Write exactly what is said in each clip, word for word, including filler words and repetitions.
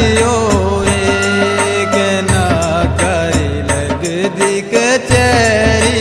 राजियो के ना करी लग दी कचहरी।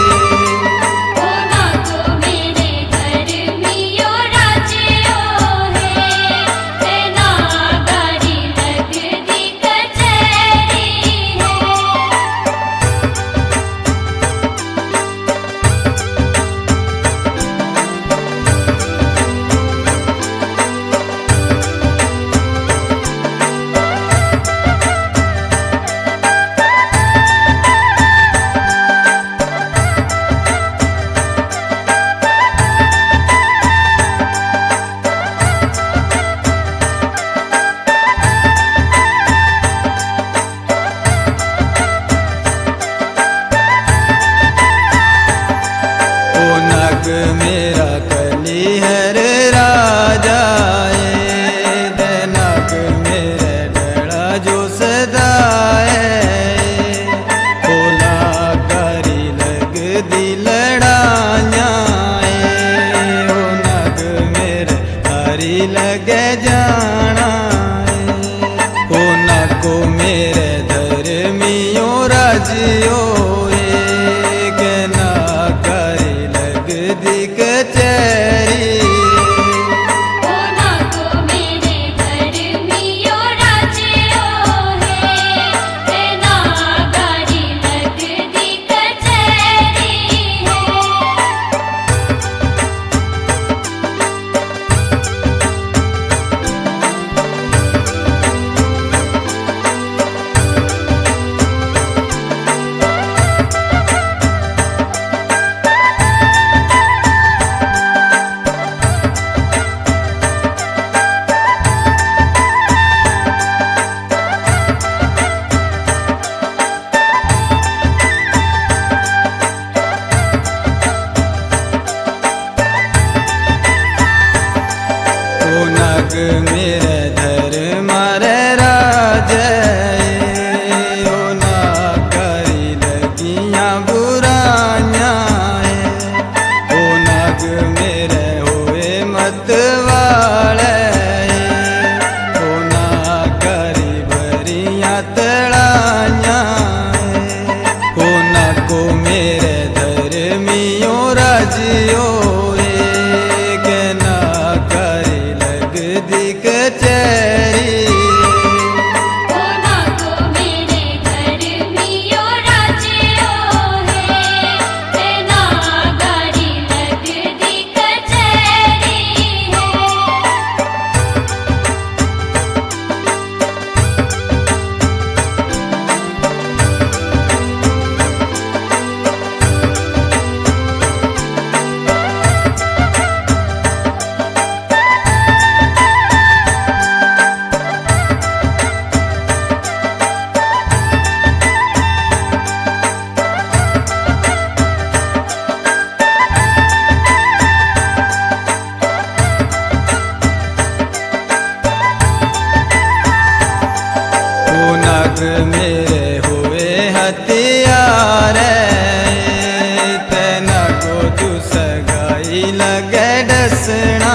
मेरा कलिहर राजा नग मेरे डरा जो सदाए बोला करी लग दी लड़ाइया ओ नग मेरे हरी लगे जाना ओ नको मेरे धर्मियों राजियो कचहरी। नग मेरे धर्म रे राजे ओ ना करी लगियां बुराइयां ओ नग मेरे होए मत वाले ओ ना करी बरियां तड़ाइयां ओ नको मेरे धर्मियों राजियो दी कचहरी। नग मेरे हुए हथियार तेना को तू सगाई लगे डसना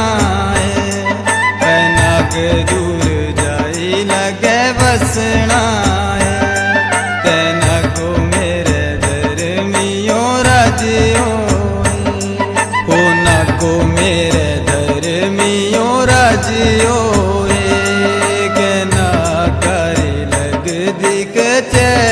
नग दूर जाई लगे बसना तेना को मेरे धर्मियों राजियो हो ना को मेरे धर्मियों राजियो दी कचहरी।